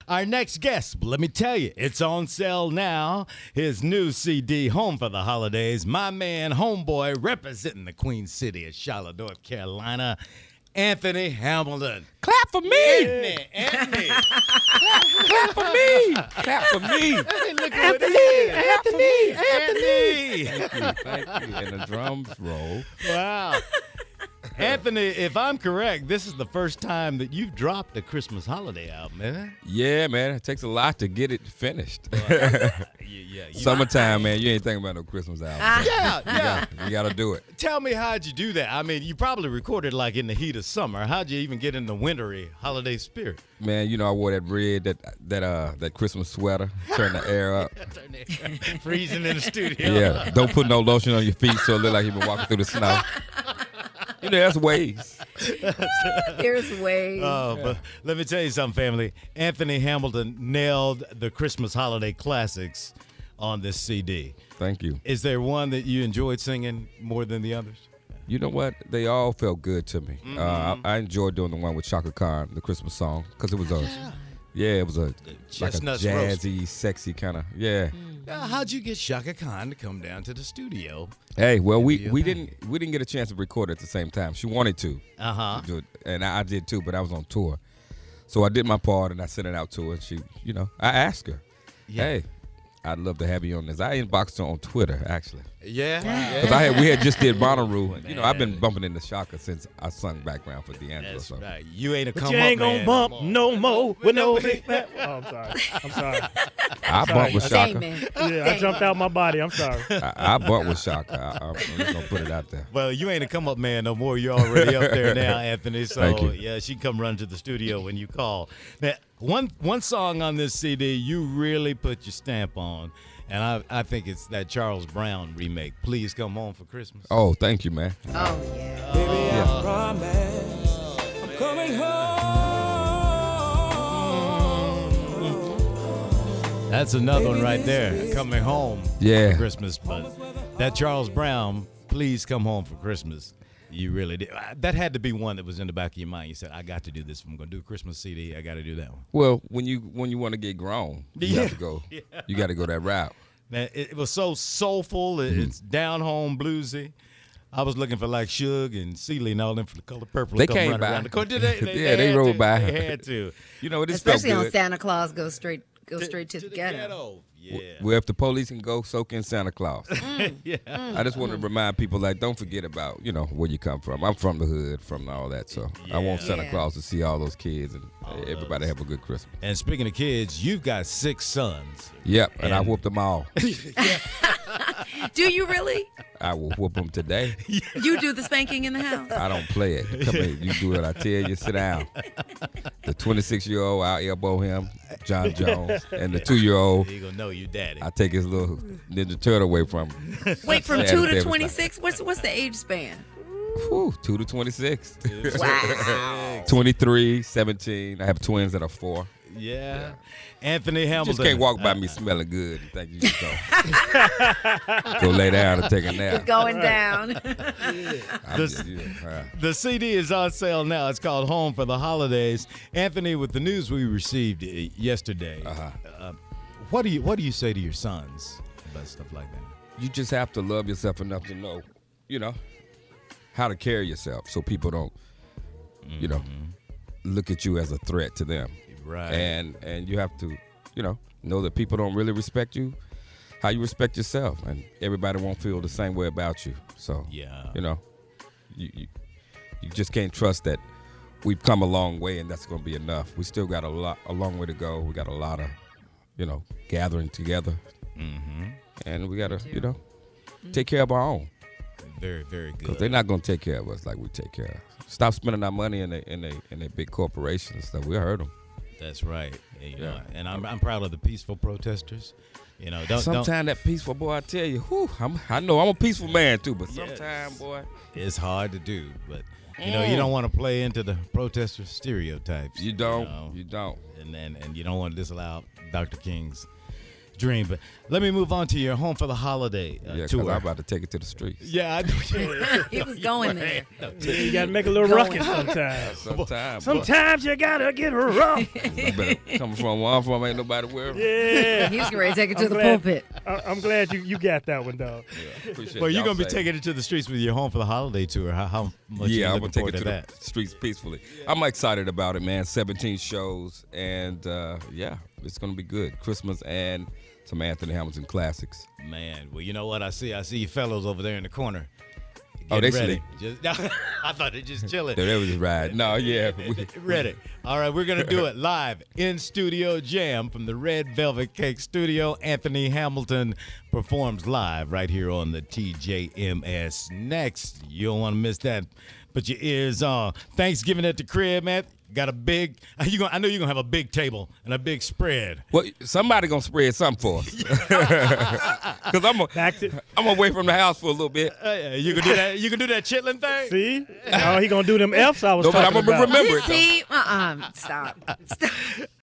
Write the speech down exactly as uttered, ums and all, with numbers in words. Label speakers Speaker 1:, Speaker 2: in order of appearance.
Speaker 1: Our next guest, let me tell you, it's on sale now. His new C D, Home for the Holidays. My man, Homeboy, representing the Queen City of Charlotte, North Carolina, Anthony Hamilton.
Speaker 2: Clap for me.
Speaker 1: Anthony, Anthony.
Speaker 2: clap, clap for me. Clap for me.
Speaker 1: Hey, look at what it is.
Speaker 2: Anthony,
Speaker 1: Anthony.
Speaker 2: Thank you, thank you. And the drums roll.
Speaker 1: Wow. Anthony, if I'm correct, this is the first time that you've dropped a Christmas holiday album, isn't it?
Speaker 2: Yeah, man. It takes a lot to get it finished.
Speaker 1: yeah, yeah. You,
Speaker 2: Summertime, man. You ain't thinking about no Christmas album.
Speaker 1: yeah,
Speaker 2: You
Speaker 1: yeah.
Speaker 2: got, you got to do it.
Speaker 1: Tell me, how'd you do that? I mean, you probably recorded like in the heat of summer. How'd you even get in the wintry holiday spirit?
Speaker 2: Man, you know I wore that red, that that uh that Christmas sweater, turn the air up.
Speaker 1: Freezing in the studio.
Speaker 2: Yeah, don't put no lotion on your feet so it look like you've been walking through the snow. You know, there's ways.
Speaker 3: There's ways.
Speaker 1: Oh, but let me tell you something, family. Anthony Hamilton nailed the Christmas holiday classics on this C D.
Speaker 2: Thank you.
Speaker 1: Is there one that you enjoyed singing more than the others?
Speaker 2: You know what? They all felt good to me.
Speaker 1: Mm-hmm.
Speaker 2: Uh, I, I enjoyed doing the one with Chaka Khan, the Christmas song, because it was a, yeah. yeah, it was a like a
Speaker 1: Chestnuts
Speaker 2: jazzy, sexy kind of, yeah.
Speaker 1: Uh, how'd you get Chaka Khan to come down to the studio?
Speaker 2: Hey, well, we,
Speaker 1: your
Speaker 2: we
Speaker 1: thing.
Speaker 2: didn't we didn't get a chance to record at the same time. She wanted to,
Speaker 1: Uh huh.
Speaker 2: do it, and I, I did too, but I was on tour, so I did my part and I sent it out to her. And she, you know, I asked her,
Speaker 1: Yeah.
Speaker 2: hey, I'd love to have you on this. I inboxed her on Twitter actually.
Speaker 1: Yeah.
Speaker 2: Because I had we had just did Bonnaroo. And, you know, I've been bumping into Shaka since I sung background for D'Angelo.
Speaker 1: That's
Speaker 2: So.
Speaker 1: right. You ain't a
Speaker 4: But
Speaker 1: come
Speaker 4: you ain't
Speaker 1: up
Speaker 4: gonna
Speaker 1: man
Speaker 4: bump
Speaker 1: no more.
Speaker 4: no more with no big fat. Oh, I'm sorry. I'm sorry.
Speaker 2: I bumped with
Speaker 3: Dang,
Speaker 2: Shaka.
Speaker 3: man.
Speaker 4: Yeah, I
Speaker 3: Dang.
Speaker 4: jumped out my body. I'm sorry.
Speaker 2: I, I bumped with Shaka. I, I'm just gonna put it out there.
Speaker 1: Well, you ain't a come up man no more. You're already up there now, Anthony. So
Speaker 2: Thank you.
Speaker 1: yeah, she come run to the studio when you call. Now, one one song on this C D you really put your stamp on, and I I think it's that Charles Brown remake. Please Come Home for Christmas.
Speaker 2: Oh, thank you, man.
Speaker 3: Oh, yeah.
Speaker 5: Baby, I promise I'm coming home.
Speaker 1: That's another one right there. Coming home
Speaker 2: Yeah.
Speaker 1: for Christmas, but that Charles Brown, Please Come Home for Christmas. You really did. That had to be one that was in the back of your mind. You said, I got to do this. If I'm going to do a Christmas C D, I got to do that one.
Speaker 2: Well, when you when you want to get grown, you
Speaker 1: Yeah.
Speaker 2: have to go. You got to go that route.
Speaker 1: Man, it, it was so soulful. It,
Speaker 2: Mm-hmm.
Speaker 1: It's down home bluesy. I was looking for like Suge and Celie and all them for the color purple.
Speaker 2: They
Speaker 1: to come
Speaker 2: came
Speaker 1: running
Speaker 2: by.
Speaker 1: around the corner. Did they, they,
Speaker 2: Yeah, they
Speaker 1: had
Speaker 2: rode
Speaker 1: to.
Speaker 2: by.
Speaker 1: They had to.
Speaker 2: You know, it just felt
Speaker 3: Especially on
Speaker 2: good.
Speaker 3: Santa Claus, go straight, go straight to, the, ghetto.
Speaker 1: Yeah.
Speaker 2: Well, if the police can go, so can Santa Claus.
Speaker 1: yeah.
Speaker 2: I just want to remind people, like, don't forget about, you know, where you come from. I'm from the hood, from all that, so I want Santa
Speaker 3: Yeah.
Speaker 2: Claus to see all those kids and everybody have a good Christmas.
Speaker 1: And speaking of kids, you've got six sons.
Speaker 2: Yep, and, I
Speaker 1: And-
Speaker 2: whooped them all.
Speaker 3: Do you really?
Speaker 2: I will whoop them today.
Speaker 3: You do the spanking in the house?
Speaker 2: I don't play it. Come here, you do it. I tell you, sit down. The twenty-six-year-old, I'll elbow him, John Jones, and the two-year-old,
Speaker 1: He gonna know you daddy.
Speaker 2: I take his little Ninja Turtle away from him.
Speaker 3: Wait, from
Speaker 2: Saturday
Speaker 3: two
Speaker 2: was
Speaker 3: to
Speaker 2: like-
Speaker 3: twenty-six? What's what's the age span?
Speaker 2: Whew, two to twenty-six.
Speaker 3: Wow.
Speaker 2: twenty-three, seventeen. I have twins that are four.
Speaker 1: Yeah. Anthony
Speaker 2: You
Speaker 1: Hamilton.
Speaker 2: just can't walk by me smelling good and think you just go, go lay down and take a nap.
Speaker 3: It's going down.
Speaker 2: I'm
Speaker 1: This-
Speaker 2: just, yeah, uh,
Speaker 1: The C D is on sale now. It's called Home for the Holidays. Anthony, with the news we received uh, yesterday,
Speaker 2: Uh-huh.
Speaker 1: uh, what do you what do you say to your sons about stuff like that?
Speaker 2: you just have to love yourself enough to know, you know, how to carry yourself so people don't, you know, look at you as a threat to them.
Speaker 1: Right.
Speaker 2: And and you have to, you know, know that people don't really respect you, how you respect yourself, and everybody won't feel the same way about you. So,
Speaker 1: Yeah.
Speaker 2: you know, you, you you just can't trust that we've come a long way and that's going to be enough. We still got a lot, a long way to go. We got a lot of, you know, gathering together,
Speaker 1: Mm-hmm.
Speaker 2: and we got to, you know, take care of our own.
Speaker 1: Very, very
Speaker 2: Because
Speaker 1: good.
Speaker 2: they're not going to take care of us like we take care of. Stop spending our money in a, in a, in a big corporations stuff. We hurt them.
Speaker 1: That's right. And, you know,
Speaker 2: Yeah.
Speaker 1: and I'm I'm proud of the peaceful protesters. You know, don't
Speaker 2: Sometimes
Speaker 1: don't.
Speaker 2: that peaceful boy, I tell you, whew, I'm, I know I'm a peaceful man too, but
Speaker 1: Yes.
Speaker 2: sometimes, boy,
Speaker 1: It's hard to do, but you know, you don't want to play into the protester stereotypes.
Speaker 2: you don't,
Speaker 1: know,
Speaker 2: you don't.
Speaker 1: and and and you don't want to disallow Doctor King's dream. But let me move on to your home for the holiday uh,
Speaker 2: Yeah, because
Speaker 1: tour.
Speaker 2: I'm about to take it to the streets.
Speaker 1: Yeah, I know.
Speaker 3: He was going there.
Speaker 4: Yeah, you got to make a little
Speaker 3: Going.
Speaker 4: ruckus sometimes.
Speaker 2: Sometimes.
Speaker 4: Sometimes you got to get rough.
Speaker 2: Coming from where I'm from, ain't nobody worried.
Speaker 4: Yeah.
Speaker 3: He was getting ready to take it to
Speaker 4: I'm
Speaker 3: the
Speaker 4: glad-
Speaker 3: pulpit.
Speaker 4: I- I'm glad you, you got that one, dog.
Speaker 2: Yeah, appreciate
Speaker 1: Well, you're
Speaker 2: y'all
Speaker 1: gonna be
Speaker 2: saying
Speaker 1: taking it to the streets with your home for the holiday tour. How, how much you
Speaker 2: Yeah, I'm
Speaker 1: looking
Speaker 2: gonna take
Speaker 1: forward
Speaker 2: it
Speaker 1: to
Speaker 2: to
Speaker 1: that?
Speaker 2: the streets peacefully. I'm excited about it, man. seventeen shows, and uh, yeah, it's gonna be good. Christmas and some Anthony Hamilton classics.
Speaker 1: Man, well, you know what? I see. I see you fellows over there in the corner.
Speaker 2: Oh,
Speaker 1: Getting
Speaker 2: they
Speaker 1: ready. Just, I thought they just chilling.
Speaker 2: They was just right. No, yeah, we,
Speaker 1: Ready. All right, we're going to do it live in Studio Jam from the Red Velvet Cake Studio. Anthony Hamilton performs live right here on the T J M S. Next, you don't want to miss that. Put your ears on. Thanksgiving at the crib, man. Got a big, you gonna, I know you're going to have a big table and a big spread.
Speaker 2: well, somebody gonna spread something for us. Cause I'm a,
Speaker 4: Back to
Speaker 2: I'm away from the house for a little bit.
Speaker 1: Uh, yeah, you can do that. You can do that chitlin thing.
Speaker 4: see, oh, he gonna do them F's I was
Speaker 2: No, but
Speaker 4: talking
Speaker 2: I'm gonna
Speaker 4: about.
Speaker 2: remember it. though.
Speaker 3: See, uh-uh. Stop. Stop.